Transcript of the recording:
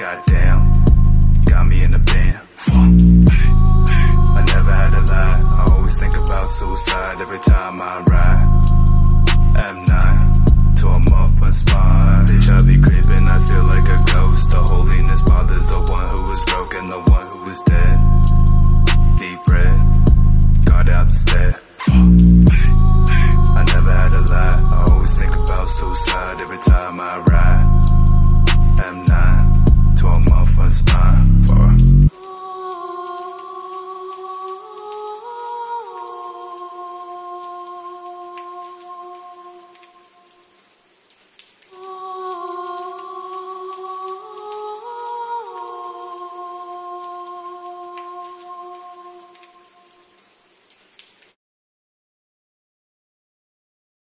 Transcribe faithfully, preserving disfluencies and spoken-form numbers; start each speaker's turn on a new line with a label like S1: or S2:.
S1: Goddamn, got me in the band. Fuck. I never had to lie. I always think about suicide every time I ride. M nine to a muffin spine. Bitch, I be creeping, I feel like a ghost. The holiness bothers the one who was broken, the one who was dead. Need bread, got out instead. I never had to lie. I always think about suicide every time I ride. M nine to a muffin spine.